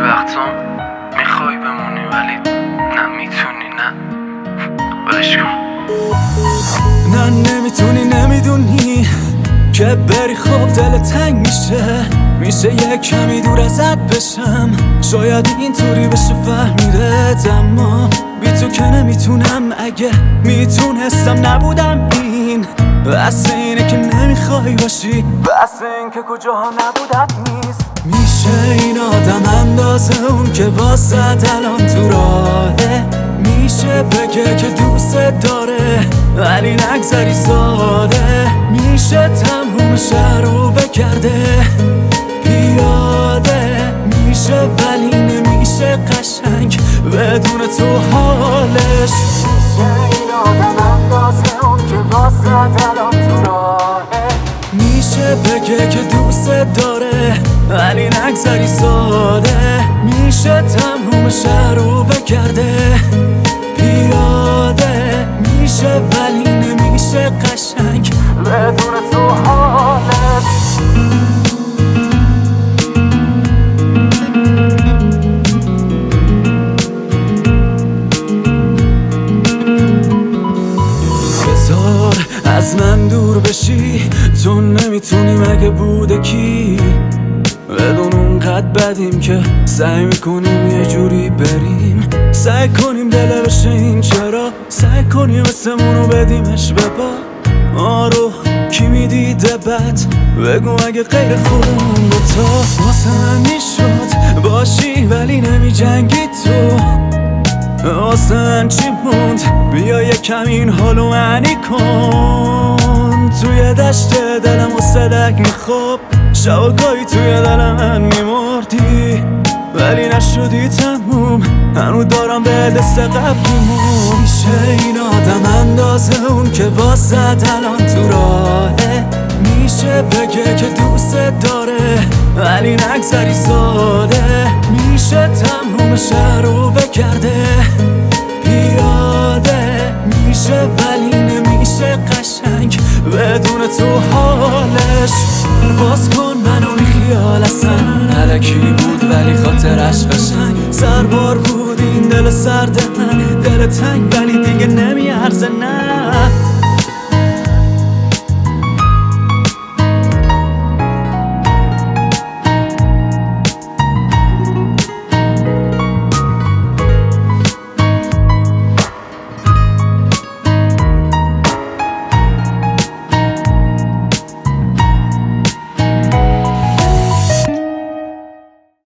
وقتا میخوای بمونی ولی نمیتونی، نه ولش کن. نه نمیتونی، نمیدونی که بری خوب دل تنگ میشه یه کمی دور ازت بشم. شاید اینطوری بشه فهمیدت، اما بی تو که نمیتونم. اگه میتونستم نبودم این، بس اینه که نمیخوای باشی، بس این که کجاها نبودت نیست. میشه این آدم اندازه اون که واسد الان تو راهه، میشه بگه که دوست داره ولی نگذری ساده، میشه تموم شهر رو بگرده پیاده، میشه ولی نمیشه قشنگ بدون تو حالش. میشه این آدم اندازه اون که واسد الان تو راهه، میشه بگه که دوست داره ولی نگذری ساده، میشه تموم شهر رو بگرده پیاده، میشه ولی نمیشه قشنگ بدون تو حالش. بذار از من دور بشی، تو نمیتونی مگه بوده کی؟ بدون اونقدر بدیم که سعی میکنیم یه جوری بریم، سعی کنیم دل بشه این چرا، سعی کنیم اسمونو بدیمش به با ما رو کی میدیده بد، بگو اگه غیر خودمون دوتا واسه من میشد باشی ولی نمی جنگی تو، واسه من چی موند بیا یکم این حالو معنی کن. توی دشت دلم و صدق میخواب، شب و گاهی توی دل من میمردی ولی نشدی تموم، هنو دارم به دست قبلیمون. میشه این آدم اندازه اون که واسد الان تو راهه، میشه بگه که دوست داره ولی نگذری ساده، میشه تموم شهر رو بگرده پیاده، میشه ولی نمیشه قشنگ بدون تو حالش. باز کن منو بی خیال اصلا، علکی بود ولی خاطرش قشنگ، سربار بود این دل سرد من، دل تنگ ولی دیگه نمیارزه نه.